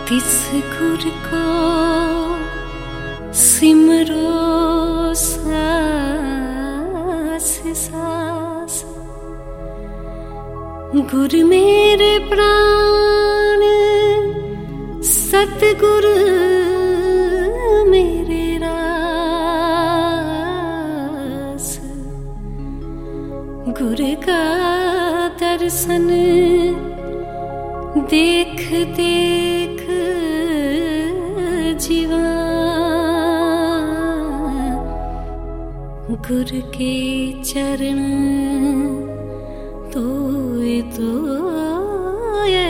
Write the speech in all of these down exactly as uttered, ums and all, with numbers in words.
तिस गुर को सिमरो सास सास। गुर मेरे प्राण सतगुर मेरे रास। गुर का दर्शन देख देख जीवा। गुर के चरण तोए तोए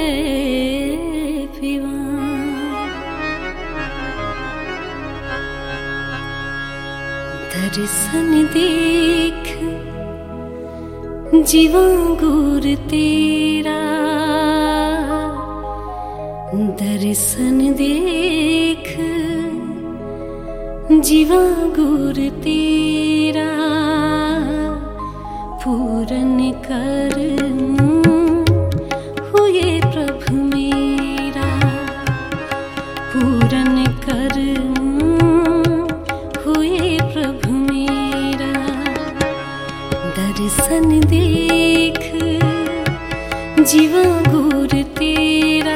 पीवा। दर्शन देख जीवा गुर तेरा। दर्शन देख जीवा गुर तेरा। पूरन कर हुए प्रभु मेरा। पूरन कर हुए प्रभु मेरा। दर्शन देख जीवा गुर तेरा।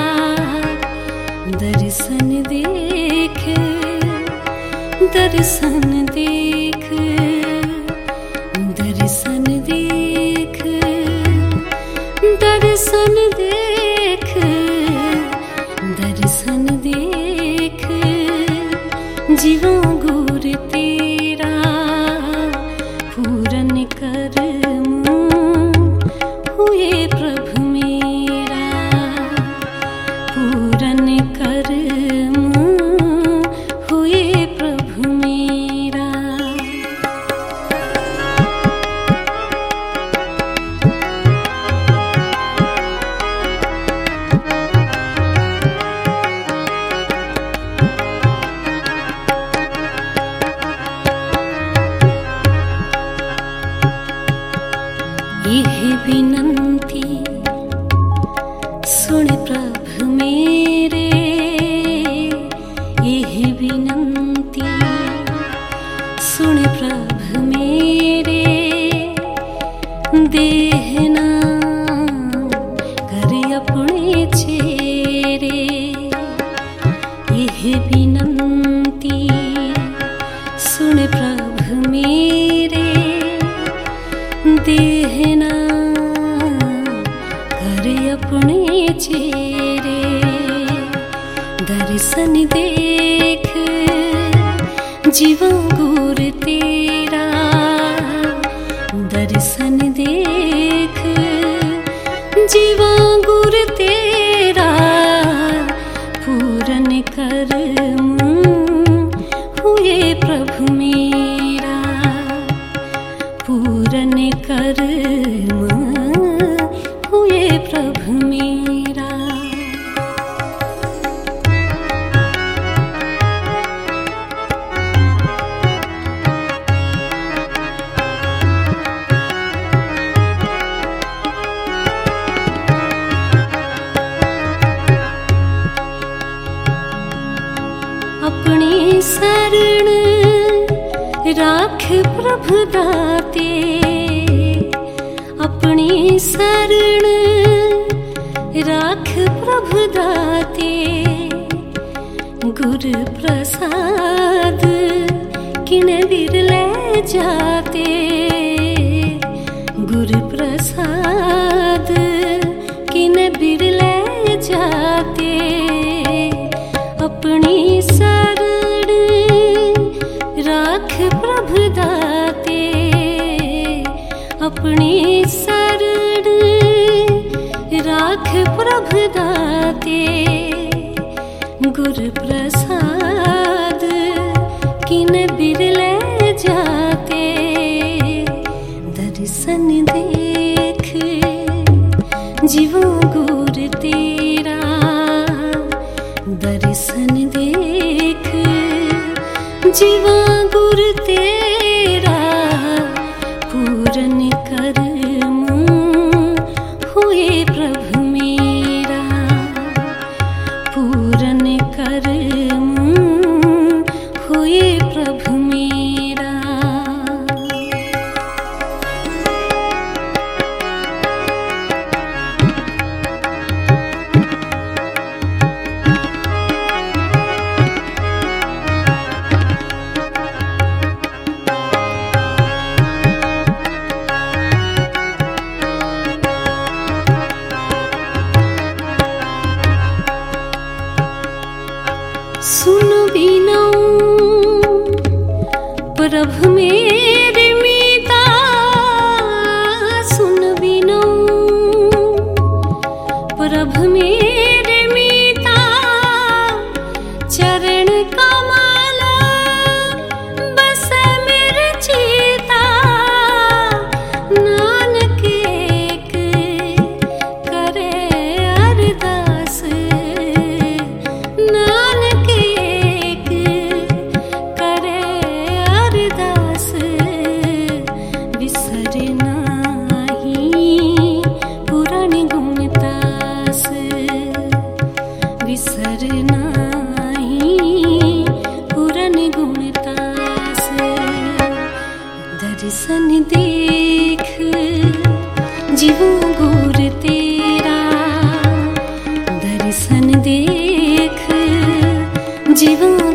दर्शन देख दर्शन देख दर्शन देख दर्शन देख दर्शन देख जीवा गुर तेरा। पूरन कर हुए प्रभु मेरा। पूरन कर हुए प्रभु मेरा। यह विनंती सुन प्रभु मेरे। यह विनंती सुन प्रभु मेरे। देहना कर अपने चेरे। यह विनंती सुन प्रभु मेरे। देहना कर अपने चेरे। दर्शन देख जीवा गुर तेरा। दर्शन देख जीवा गुर तेरा। पूरन कर हुए प्रभु मेरा। पूरन कर हुए प्रभु मेरा। अपनी शरण राख प्रभु दाते। अपनी शरण राख प्रभु दाते। गुर प्रसाद किन बिरले जाते। गुर प्रसाद किन बिरले जाते। अपनी शरण राख प्रभु दाते। अपनी शरण राख प्रभु दाते। गुर प्रसाद किन बिरले जाते। दर्शन देख जीवा गुर तेरा। दर्शन देख जीवा गुर तेरा। पूरन कर हुए प्रभु मेरा। कर्म हुए प्रभु मेरा। सुन बिनौ प्रभु मेरे मीता, सुन बिनौ प्रभु मेरे मीता, चरण कमल बस मेरे चीता। नानक एक करे अरदास, नानक एक करे अरदास। बिसर नाही पुराण गुण तास, बिसर नाही पुराण गुण तास। दर्शन देख जीवो गुर तेरा, दर्शन देख जीवो